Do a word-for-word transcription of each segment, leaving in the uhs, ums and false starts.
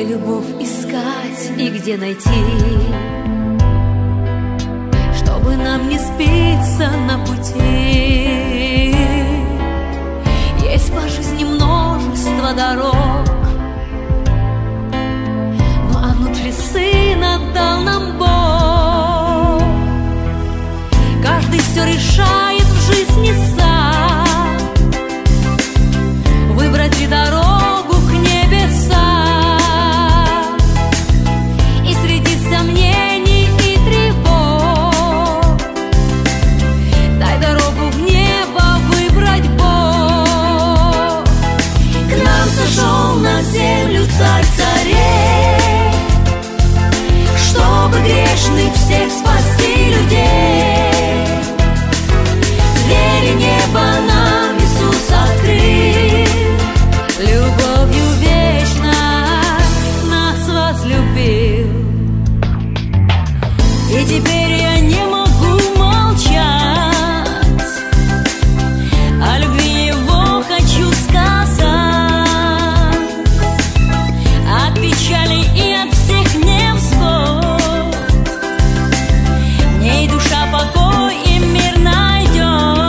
любовь искать и где найти, чтобы нам не спиться на пути. Есть по жизни множество дорог, но одну через Сына дал нам Бог. Каждый все решает в жизни сам, выбрать ли дорогу к небесам. И среди сомнений и тревог дай дорогу в небо выбрать Бог. К нам сошел на землю Царь царей, чтобы грешных всех спасти людей. Двери неба нам Иисус открыл, любовью вечной нас возлюбил. И теперь я не могу молчать, о любви Его хочу сказать. От печали и от всех невзгод в ней душа покой и мир найдет.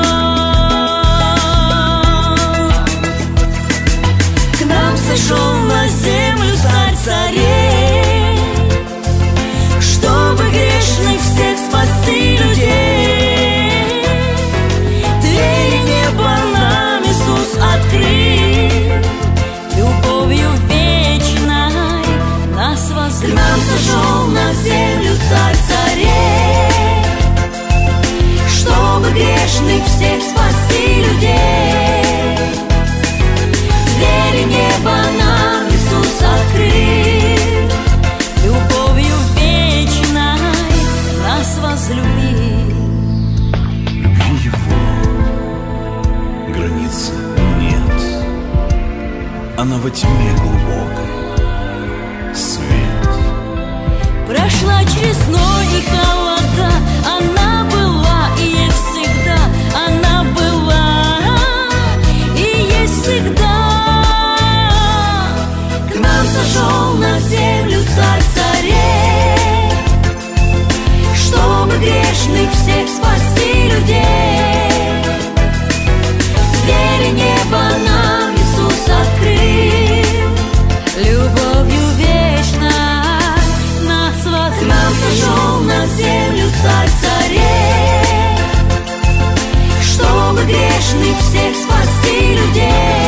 К нам сошел на землю Царь царей, чтобы грешных всех спасти людей. Двери неба нам Иисус открыл, любовью вечной нас возлюбил. К нам сошел на землю Царь царей, чтобы грешных всех спасти людей. Двери неба нам Иисус открыл, любовью вечной нас возлюбил. Любви Его границ нет, она во тьме глубокой свет. Прошла через ной и холода, она была и есть всегда, она была и есть всегда. К нам сошел на землю Царь царей, чтобы грешных всех спасти людей. Двери неба нам Иисус открыл, любовью вечной нас возлюбил. К нам сошел на землю Царь царей, чтобы грешных всех спасти людей.